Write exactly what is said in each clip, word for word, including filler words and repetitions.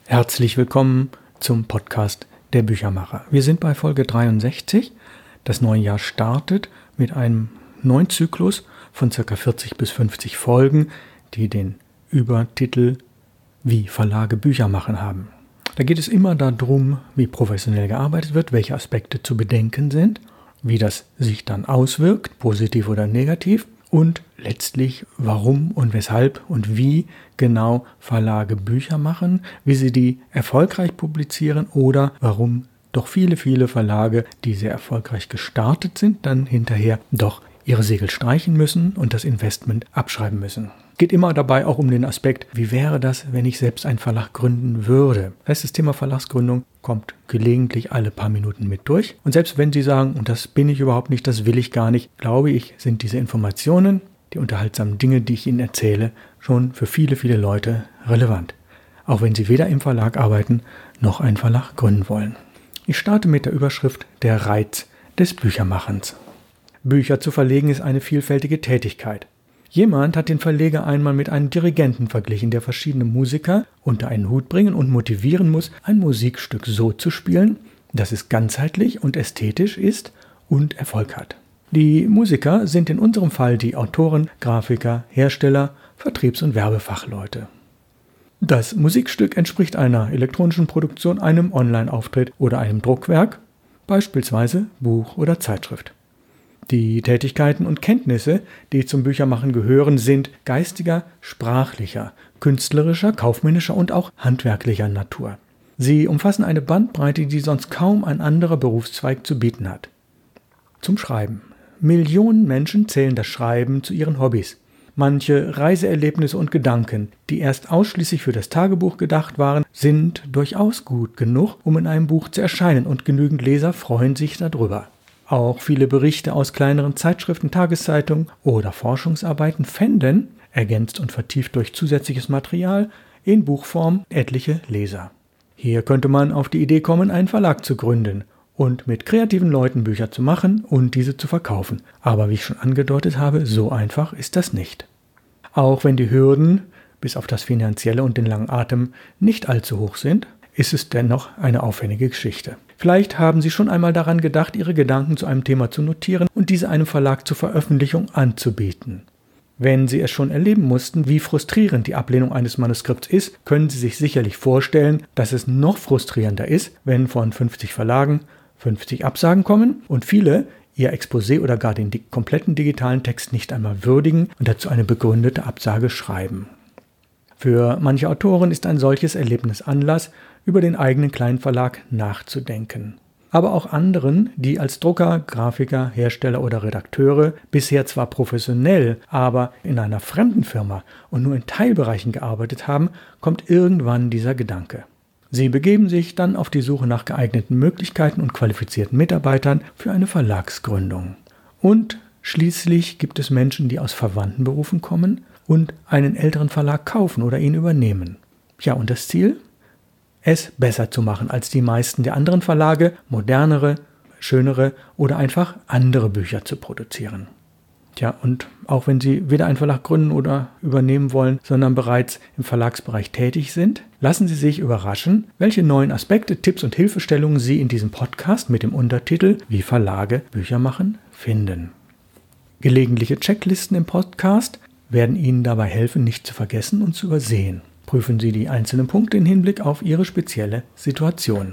Herzlich willkommen zum Podcast der Büchermacher. Wir sind bei Folge dreiundsechzig. Das neue Jahr startet mit einem neuen Zyklus von ca. vierzig bis fünfzig Folgen, die den Übertitel Wie Verlage Bücher machen haben. Da geht es immer darum, wie professionell gearbeitet wird, welche Aspekte zu bedenken sind, wie das sich dann auswirkt, positiv oder negativ, und letztlich warum und weshalb und wie genau Verlage Bücher machen, wie sie die erfolgreich publizieren oder warum doch viele, viele Verlage, die sehr erfolgreich gestartet sind, dann hinterher doch ihre Segel streichen müssen und das Investment abschreiben müssen. Geht immer dabei auch um den Aspekt, wie wäre das, wenn ich selbst einen Verlag gründen würde. Das heißt, das Thema Verlagsgründung kommt gelegentlich alle paar Minuten mit durch. Und selbst wenn Sie sagen, und das bin ich überhaupt nicht, das will ich gar nicht, glaube ich, sind diese Informationen, die unterhaltsamen Dinge, die ich Ihnen erzähle, schon für viele, viele Leute relevant. Auch wenn Sie weder im Verlag arbeiten, noch einen Verlag gründen wollen. Ich starte mit der Überschrift Der Reiz des Büchermachens. Bücher zu verlegen ist eine vielfältige Tätigkeit. Jemand hat den Verleger einmal mit einem Dirigenten verglichen, der verschiedene Musiker unter einen Hut bringen und motivieren muss, ein Musikstück so zu spielen, dass es ganzheitlich und ästhetisch ist und Erfolg hat. Die Musiker sind in unserem Fall die Autoren, Grafiker, Hersteller, Vertriebs- und Werbefachleute. Das Musikstück entspricht einer elektronischen Produktion, einem Online-Auftritt oder einem Druckwerk, beispielsweise Buch oder Zeitschrift. Die Tätigkeiten und Kenntnisse, die zum Büchermachen gehören, sind geistiger, sprachlicher, künstlerischer, kaufmännischer und auch handwerklicher Natur. Sie umfassen eine Bandbreite, die sonst kaum ein anderer Berufszweig zu bieten hat. Zum Schreiben. Millionen Menschen zählen das Schreiben zu ihren Hobbys. Manche Reiseerlebnisse und Gedanken, die erst ausschließlich für das Tagebuch gedacht waren, sind durchaus gut genug, um in einem Buch zu erscheinen, und genügend Leser freuen sich darüber. Auch viele Berichte aus kleineren Zeitschriften, Tageszeitungen oder Forschungsarbeiten fänden, ergänzt und vertieft durch zusätzliches Material, in Buchform etliche Leser. Hier könnte man auf die Idee kommen, einen Verlag zu gründen und mit kreativen Leuten Bücher zu machen und diese zu verkaufen. Aber wie ich schon angedeutet habe, so einfach ist das nicht. Auch wenn die Hürden, bis auf das Finanzielle und den langen Atem, nicht allzu hoch sind, ist es dennoch eine aufwendige Geschichte. Vielleicht haben Sie schon einmal daran gedacht, Ihre Gedanken zu einem Thema zu notieren und diese einem Verlag zur Veröffentlichung anzubieten. Wenn Sie es schon erleben mussten, wie frustrierend die Ablehnung eines Manuskripts ist, können Sie sich sicherlich vorstellen, dass es noch frustrierender ist, wenn von fünfzig Verlagen fünfzig Absagen kommen und viele Ihr Exposé oder gar den kompletten digitalen Text nicht einmal würdigen und dazu eine begründete Absage schreiben. Für manche Autoren ist ein solches Erlebnis Anlass, über den eigenen kleinen Verlag nachzudenken. Aber auch anderen, die als Drucker, Grafiker, Hersteller oder Redakteure bisher zwar professionell, aber in einer fremden Firma und nur in Teilbereichen gearbeitet haben, kommt irgendwann dieser Gedanke. Sie begeben sich dann auf die Suche nach geeigneten Möglichkeiten und qualifizierten Mitarbeitern für eine Verlagsgründung. Und schließlich gibt es Menschen, die aus Verwandtenberufen kommen und einen älteren Verlag kaufen oder ihn übernehmen. Ja, und das Ziel? Es besser zu machen als die meisten der anderen Verlage, modernere, schönere oder einfach andere Bücher zu produzieren. Tja, und auch wenn Sie weder einen Verlag gründen oder übernehmen wollen, sondern bereits im Verlagsbereich tätig sind, lassen Sie sich überraschen, welche neuen Aspekte, Tipps und Hilfestellungen Sie in diesem Podcast mit dem Untertitel Wie Verlage Bücher machen finden. Gelegentliche Checklisten im Podcast werden Ihnen dabei helfen, nicht zu vergessen und zu übersehen. Prüfen Sie die einzelnen Punkte im Hinblick auf Ihre spezielle Situation.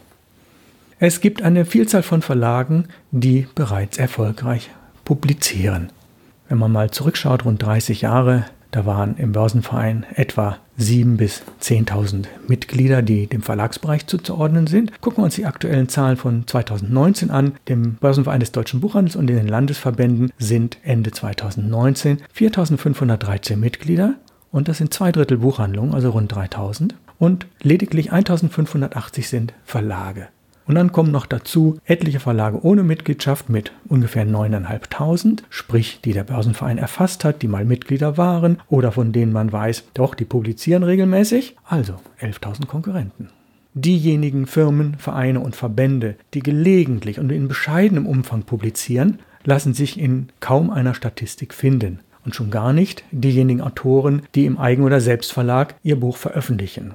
Es gibt eine Vielzahl von Verlagen, die bereits erfolgreich publizieren. Wenn man mal zurückschaut, rund dreißig Jahre, da waren im Börsenverein etwa siebentausend bis zehntausend Mitglieder, die dem Verlagsbereich zuzuordnen sind. Gucken wir uns die aktuellen Zahlen von zweitausendneunzehn an. Dem Börsenverein des Deutschen Buchhandels und in den Landesverbänden sind Ende zweitausendneunzehn viertausendfünfhundertdreizehn Mitglieder. Und das sind zwei Drittel Buchhandlungen, also rund dreitausend. Und lediglich eintausendfünfhundertachtzig sind Verlage. Und dann kommen noch dazu etliche Verlage ohne Mitgliedschaft mit ungefähr neuntausendfünfhundert, sprich die der Börsenverein erfasst hat, die mal Mitglieder waren oder von denen man weiß, doch, die publizieren regelmäßig, also elftausend Konkurrenten. Diejenigen Firmen, Vereine und Verbände, die gelegentlich und in bescheidenem Umfang publizieren, lassen sich in kaum einer Statistik finden. Und schon gar nicht diejenigen Autoren, die im Eigen- oder Selbstverlag ihr Buch veröffentlichen.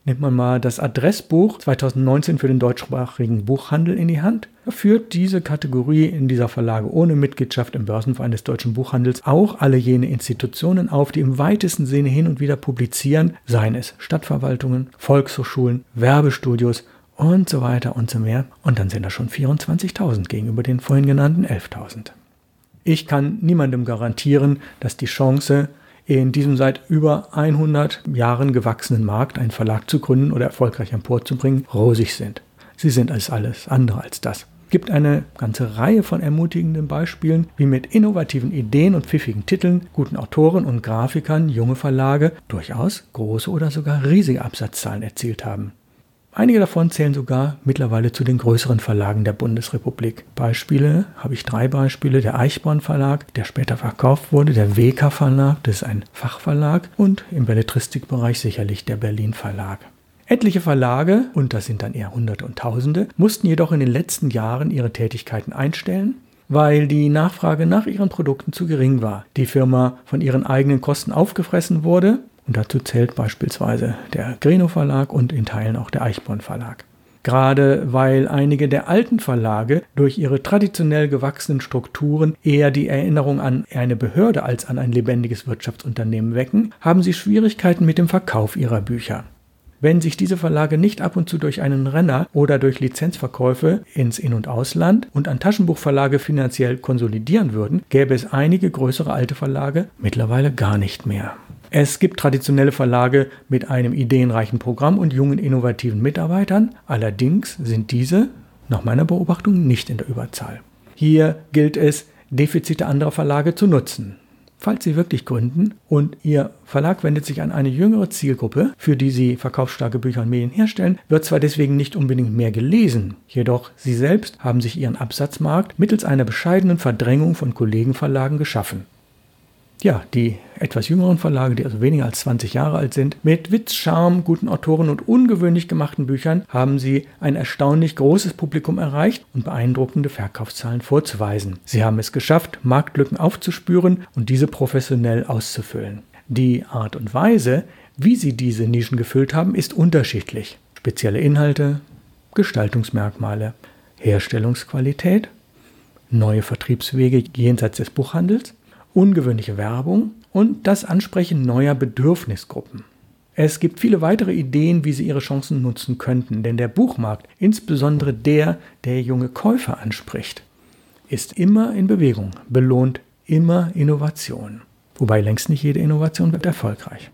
Nimmt man mal das Adressbuch zweitausendneunzehn für den deutschsprachigen Buchhandel in die Hand, da führt diese Kategorie in dieser Verlage ohne Mitgliedschaft im Börsenverein des deutschen Buchhandels auch alle jene Institutionen auf, die im weitesten Sinne hin und wieder publizieren, seien es Stadtverwaltungen, Volkshochschulen, Werbestudios und so weiter und so mehr. Und dann sind das schon vierundzwanzigtausend gegenüber den vorhin genannten elftausend. Ich kann niemandem garantieren, dass die Chance, in diesem seit über hundert Jahren gewachsenen Markt einen Verlag zu gründen oder erfolgreich emporzubringen, rosig sind. Sie sind als alles andere als das. Es gibt eine ganze Reihe von ermutigenden Beispielen, wie mit innovativen Ideen und pfiffigen Titeln, guten Autoren und Grafikern junge Verlage durchaus große oder sogar riesige Absatzzahlen erzielt haben. Einige davon zählen sogar mittlerweile zu den größeren Verlagen der Bundesrepublik. Beispiele, habe ich drei Beispiele, der Eichborn Verlag, der später verkauft wurde, der W K Verlag, das ist ein Fachverlag, und im Belletristikbereich sicherlich der Berlin Verlag. Etliche Verlage, und das sind dann eher Hunderte und Tausende, mussten jedoch in den letzten Jahren ihre Tätigkeiten einstellen, weil die Nachfrage nach ihren Produkten zu gering war, die Firma von ihren eigenen Kosten aufgefressen wurde. Und dazu zählt beispielsweise der Greno Verlag und in Teilen auch der Eichborn Verlag. Gerade weil einige der alten Verlage durch ihre traditionell gewachsenen Strukturen eher die Erinnerung an eine Behörde als an ein lebendiges Wirtschaftsunternehmen wecken, haben sie Schwierigkeiten mit dem Verkauf ihrer Bücher. Wenn sich diese Verlage nicht ab und zu durch einen Renner oder durch Lizenzverkäufe ins In- und Ausland und an Taschenbuchverlage finanziell konsolidieren würden, gäbe es einige größere alte Verlage mittlerweile gar nicht mehr. Es gibt traditionelle Verlage mit einem ideenreichen Programm und jungen, innovativen Mitarbeitern. Allerdings sind diese, nach meiner Beobachtung, nicht in der Überzahl. Hier gilt es, Defizite anderer Verlage zu nutzen. Falls Sie wirklich gründen und Ihr Verlag wendet sich an eine jüngere Zielgruppe, für die Sie verkaufsstarke Bücher und Medien herstellen, wird zwar deswegen nicht unbedingt mehr gelesen, jedoch Sie selbst haben sich Ihren Absatzmarkt mittels einer bescheidenen Verdrängung von Kollegenverlagen geschaffen. Ja, die etwas jüngeren Verlage, die also weniger als zwanzig Jahre alt sind, mit Witz, Charme, guten Autoren und ungewöhnlich gemachten Büchern haben sie ein erstaunlich großes Publikum erreicht und beeindruckende Verkaufszahlen vorzuweisen. Sie haben es geschafft, Marktlücken aufzuspüren und diese professionell auszufüllen. Die Art und Weise, wie sie diese Nischen gefüllt haben, ist unterschiedlich. Spezielle Inhalte, Gestaltungsmerkmale, Herstellungsqualität, neue Vertriebswege jenseits des Buchhandels, ungewöhnliche Werbung und das Ansprechen neuer Bedürfnisgruppen. Es gibt viele weitere Ideen, wie Sie Ihre Chancen nutzen könnten, denn der Buchmarkt, insbesondere der, der junge Käufer anspricht, ist immer in Bewegung, belohnt immer Innovation. Wobei längst nicht jede Innovation wird erfolgreich.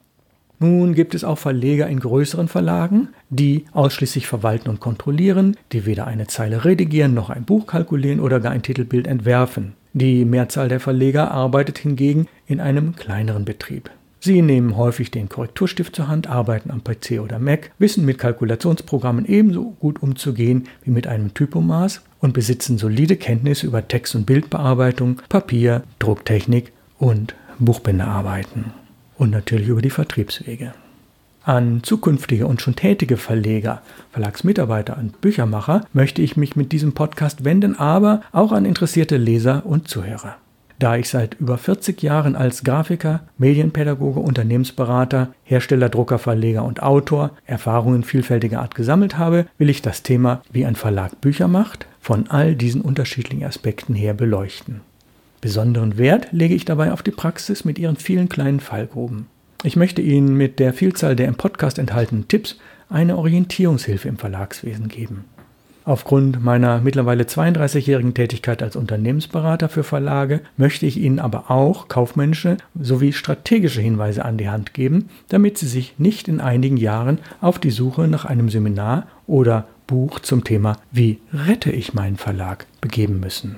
Nun gibt es auch Verleger in größeren Verlagen, die ausschließlich verwalten und kontrollieren, die weder eine Zeile redigieren noch ein Buch kalkulieren oder gar ein Titelbild entwerfen. Die Mehrzahl der Verleger arbeitet hingegen in einem kleineren Betrieb. Sie nehmen häufig den Korrekturstift zur Hand, arbeiten am P C oder Mac, wissen mit Kalkulationsprogrammen ebenso gut umzugehen wie mit einem Typomaß und besitzen solide Kenntnisse über Text- und Bildbearbeitung, Papier, Drucktechnik und Buchbinderarbeiten. Und natürlich über die Vertriebswege. An zukünftige und schon tätige Verleger, Verlagsmitarbeiter und Büchermacher möchte ich mich mit diesem Podcast wenden, aber auch an interessierte Leser und Zuhörer. Da ich seit über vierzig Jahren als Grafiker, Medienpädagoge, Unternehmensberater, Hersteller, Drucker, Verleger und Autor Erfahrungen vielfältiger Art gesammelt habe, will ich das Thema, wie ein Verlag Bücher macht, von all diesen unterschiedlichen Aspekten her beleuchten. Besonderen Wert lege ich dabei auf die Praxis mit ihren vielen kleinen Fallgruben. Ich möchte Ihnen mit der Vielzahl der im Podcast enthaltenen Tipps eine Orientierungshilfe im Verlagswesen geben. Aufgrund meiner mittlerweile zweiunddreißigjährigen Tätigkeit als Unternehmensberater für Verlage möchte ich Ihnen aber auch kaufmännische sowie strategische Hinweise an die Hand geben, damit Sie sich nicht in einigen Jahren auf die Suche nach einem Seminar oder Buch zum Thema „Wie rette ich meinen Verlag?" begeben müssen.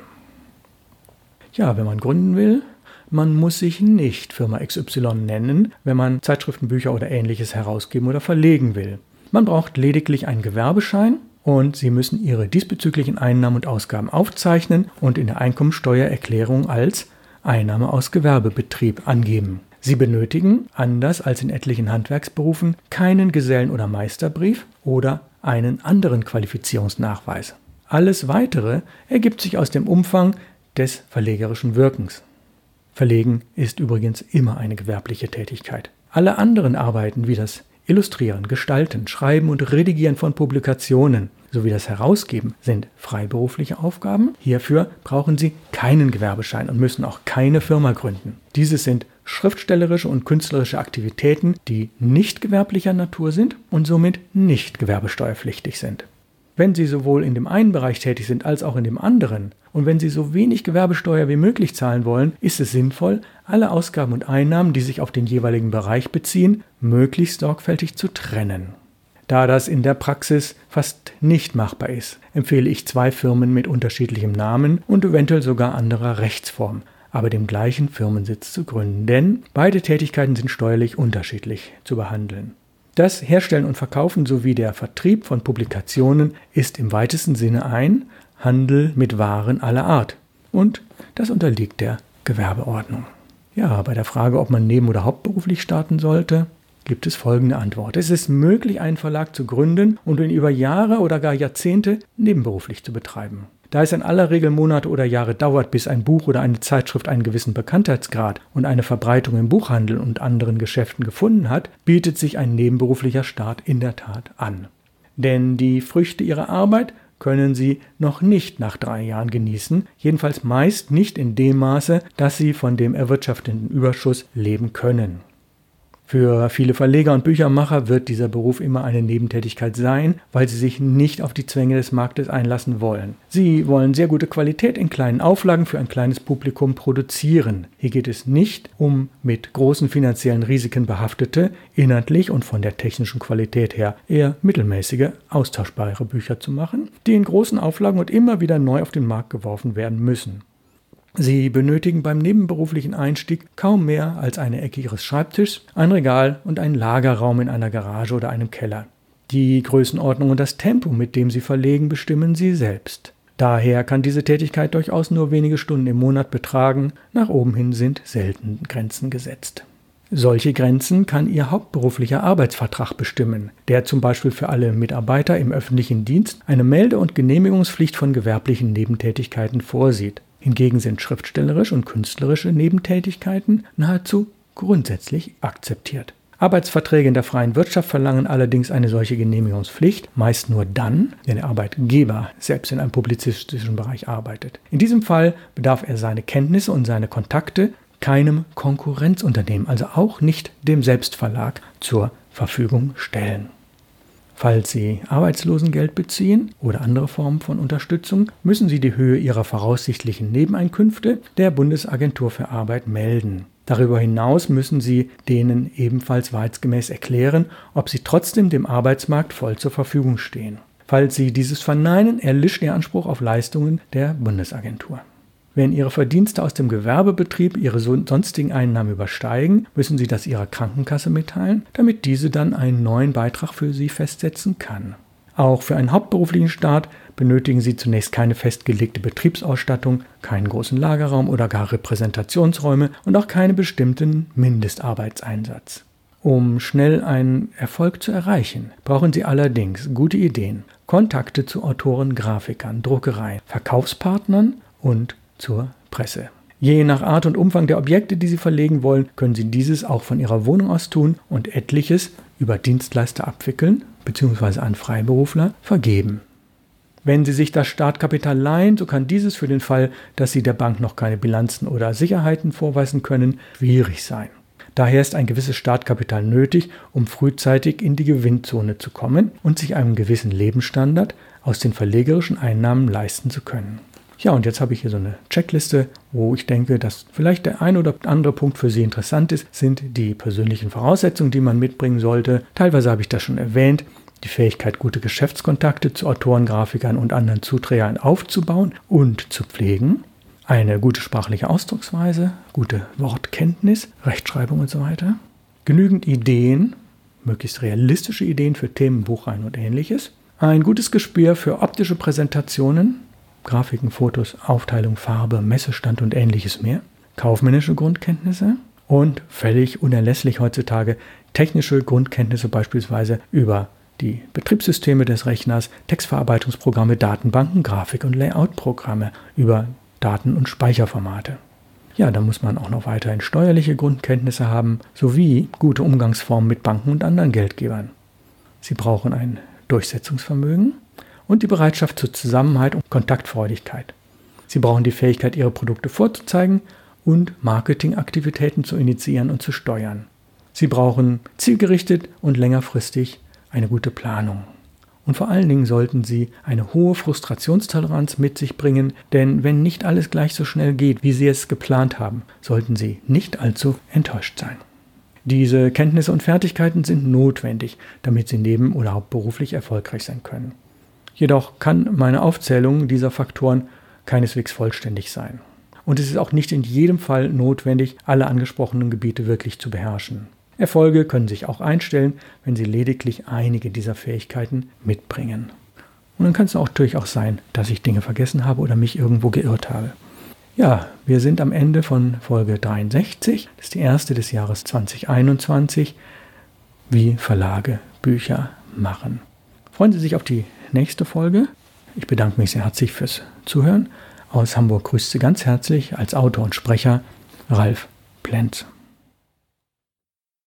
Ja, wenn man gründen will, man muss sich nicht Firma X Y nennen, wenn man Zeitschriften, Bücher oder Ähnliches herausgeben oder verlegen will. Man braucht lediglich einen Gewerbeschein und Sie müssen Ihre diesbezüglichen Einnahmen und Ausgaben aufzeichnen und in der Einkommensteuererklärung als Einnahme aus Gewerbebetrieb angeben. Sie benötigen, anders als in etlichen Handwerksberufen, keinen Gesellen- oder Meisterbrief oder einen anderen Qualifizierungsnachweis. Alles Weitere ergibt sich aus dem Umfang des verlegerischen Wirkens. Verlegen ist übrigens immer eine gewerbliche Tätigkeit. Alle anderen Arbeiten wie das Illustrieren, Gestalten, Schreiben und Redigieren von Publikationen sowie das Herausgeben sind freiberufliche Aufgaben. Hierfür brauchen Sie keinen Gewerbeschein und müssen auch keine Firma gründen. Diese sind schriftstellerische und künstlerische Aktivitäten, die nicht gewerblicher Natur sind und somit nicht gewerbesteuerpflichtig sind. Wenn Sie sowohl in dem einen Bereich tätig sind als auch in dem anderen und wenn Sie so wenig Gewerbesteuer wie möglich zahlen wollen, ist es sinnvoll, alle Ausgaben und Einnahmen, die sich auf den jeweiligen Bereich beziehen, möglichst sorgfältig zu trennen. Da das in der Praxis fast nicht machbar ist, empfehle ich zwei Firmen mit unterschiedlichem Namen und eventuell sogar anderer Rechtsform, aber dem gleichen Firmensitz zu gründen, denn beide Tätigkeiten sind steuerlich unterschiedlich zu behandeln. Das Herstellen und Verkaufen sowie der Vertrieb von Publikationen ist im weitesten Sinne ein Handel mit Waren aller Art und das unterliegt der Gewerbeordnung. Ja, bei der Frage, ob man neben- oder hauptberuflich starten sollte, gibt es folgende Antwort. Es ist möglich, einen Verlag zu gründen und ihn über Jahre oder gar Jahrzehnte nebenberuflich zu betreiben. Da es in aller Regel Monate oder Jahre dauert, bis ein Buch oder eine Zeitschrift einen gewissen Bekanntheitsgrad und eine Verbreitung im Buchhandel und anderen Geschäften gefunden hat, bietet sich ein nebenberuflicher Start in der Tat an. Denn die Früchte ihrer Arbeit können Sie noch nicht nach drei Jahren genießen, jedenfalls meist nicht in dem Maße, dass Sie von dem erwirtschafteten Überschuss leben können. Für viele Verleger und Büchermacher wird dieser Beruf immer eine Nebentätigkeit sein, weil sie sich nicht auf die Zwänge des Marktes einlassen wollen. Sie wollen sehr gute Qualität in kleinen Auflagen für ein kleines Publikum produzieren. Hier geht es nicht um mit großen finanziellen Risiken behaftete, inhaltlich und von der technischen Qualität her eher mittelmäßige, austauschbare Bücher zu machen, die in großen Auflagen und immer wieder neu auf den Markt geworfen werden müssen. Sie benötigen beim nebenberuflichen Einstieg kaum mehr als eine Ecke Ihres Schreibtischs, ein Regal und einen Lagerraum in einer Garage oder einem Keller. Die Größenordnung und das Tempo, mit dem Sie verlegen, bestimmen Sie selbst. Daher kann diese Tätigkeit durchaus nur wenige Stunden im Monat betragen, nach oben hin sind selten Grenzen gesetzt. Solche Grenzen kann Ihr hauptberuflicher Arbeitsvertrag bestimmen, der zum Beispiel für alle Mitarbeiter im öffentlichen Dienst eine Melde- und Genehmigungspflicht von gewerblichen Nebentätigkeiten vorsieht. Hingegen sind schriftstellerische und künstlerische Nebentätigkeiten nahezu grundsätzlich akzeptiert. Arbeitsverträge in der freien Wirtschaft verlangen allerdings eine solche Genehmigungspflicht, meist nur dann, wenn der Arbeitgeber selbst in einem publizistischen Bereich arbeitet. In diesem Fall bedarf er seine Kenntnisse und seine Kontakte keinem Konkurrenzunternehmen, also auch nicht dem Selbstverlag, zur Verfügung stellen. Falls Sie Arbeitslosengeld beziehen oder andere Formen von Unterstützung, müssen Sie die Höhe Ihrer voraussichtlichen Nebeneinkünfte der Bundesagentur für Arbeit melden. Darüber hinaus müssen Sie denen ebenfalls wahrheitsgemäß erklären, ob Sie trotzdem dem Arbeitsmarkt voll zur Verfügung stehen. Falls Sie dieses verneinen, erlischt Ihr Anspruch auf Leistungen der Bundesagentur. Wenn Ihre Verdienste aus dem Gewerbebetrieb Ihre sonstigen Einnahmen übersteigen, müssen Sie das Ihrer Krankenkasse mitteilen, damit diese dann einen neuen Beitrag für Sie festsetzen kann. Auch für einen hauptberuflichen Start benötigen Sie zunächst keine festgelegte Betriebsausstattung, keinen großen Lagerraum oder gar Repräsentationsräume und auch keinen bestimmten Mindestarbeitseinsatz. Um schnell einen Erfolg zu erreichen, brauchen Sie allerdings gute Ideen, Kontakte zu Autoren, Grafikern, Druckereien, Verkaufspartnern und zur Presse. Je nach Art und Umfang der Objekte, die Sie verlegen wollen, können Sie dieses auch von Ihrer Wohnung aus tun und etliches über Dienstleister abwickeln bzw. an Freiberufler vergeben. Wenn Sie sich das Startkapital leihen, so kann dieses für den Fall, dass Sie der Bank noch keine Bilanzen oder Sicherheiten vorweisen können, schwierig sein. Daher ist ein gewisses Startkapital nötig, um frühzeitig in die Gewinnzone zu kommen und sich einen gewissen Lebensstandard aus den verlegerischen Einnahmen leisten zu können. Ja, und jetzt habe ich hier so eine Checkliste, wo ich denke, dass vielleicht der ein oder andere Punkt für Sie interessant ist, sind die persönlichen Voraussetzungen, die man mitbringen sollte. Teilweise habe ich das schon erwähnt, die Fähigkeit, gute Geschäftskontakte zu Autoren, Grafikern und anderen Zuträgern aufzubauen und zu pflegen, eine gute sprachliche Ausdrucksweise, gute Wortkenntnis, Rechtschreibung und so weiter, genügend Ideen, möglichst realistische Ideen für Themen, Buchreihen und ähnliches, ein gutes Gespür für optische Präsentationen, Grafiken, Fotos, Aufteilung, Farbe, Messestand und ähnliches mehr, kaufmännische Grundkenntnisse und völlig unerlässlich heutzutage technische Grundkenntnisse beispielsweise über die Betriebssysteme des Rechners, Textverarbeitungsprogramme, Datenbanken, Grafik- und Layoutprogramme, über Daten- und Speicherformate. Ja, da muss man auch noch weiterhin steuerliche Grundkenntnisse haben, sowie gute Umgangsformen mit Banken und anderen Geldgebern. Sie brauchen ein Durchsetzungsvermögen und die Bereitschaft zur Zusammenhalt und Kontaktfreudigkeit. Sie brauchen die Fähigkeit, ihre Produkte vorzuzeigen und Marketingaktivitäten zu initiieren und zu steuern. Sie brauchen zielgerichtet und längerfristig eine gute Planung. Und vor allen Dingen sollten Sie eine hohe Frustrationstoleranz mit sich bringen, denn wenn nicht alles gleich so schnell geht, wie Sie es geplant haben, sollten Sie nicht allzu enttäuscht sein. Diese Kenntnisse und Fertigkeiten sind notwendig, damit Sie neben- oder hauptberuflich erfolgreich sein können. Jedoch kann meine Aufzählung dieser Faktoren keineswegs vollständig sein. Und es ist auch nicht in jedem Fall notwendig, alle angesprochenen Gebiete wirklich zu beherrschen. Erfolge können sich auch einstellen, wenn Sie lediglich einige dieser Fähigkeiten mitbringen. Und dann kann es auch natürlich auch sein, dass ich Dinge vergessen habe oder mich irgendwo geirrt habe. Ja, wir sind am Ende von Folge dreiundsechzig. Das ist die erste des Jahres zwanzig einundzwanzig. Wie Verlage Bücher machen. Freuen Sie sich auf die nächste Folge. Ich bedanke mich sehr herzlich fürs Zuhören. Aus Hamburg grüßt Sie ganz herzlich als Autor und Sprecher Ralf Plenz.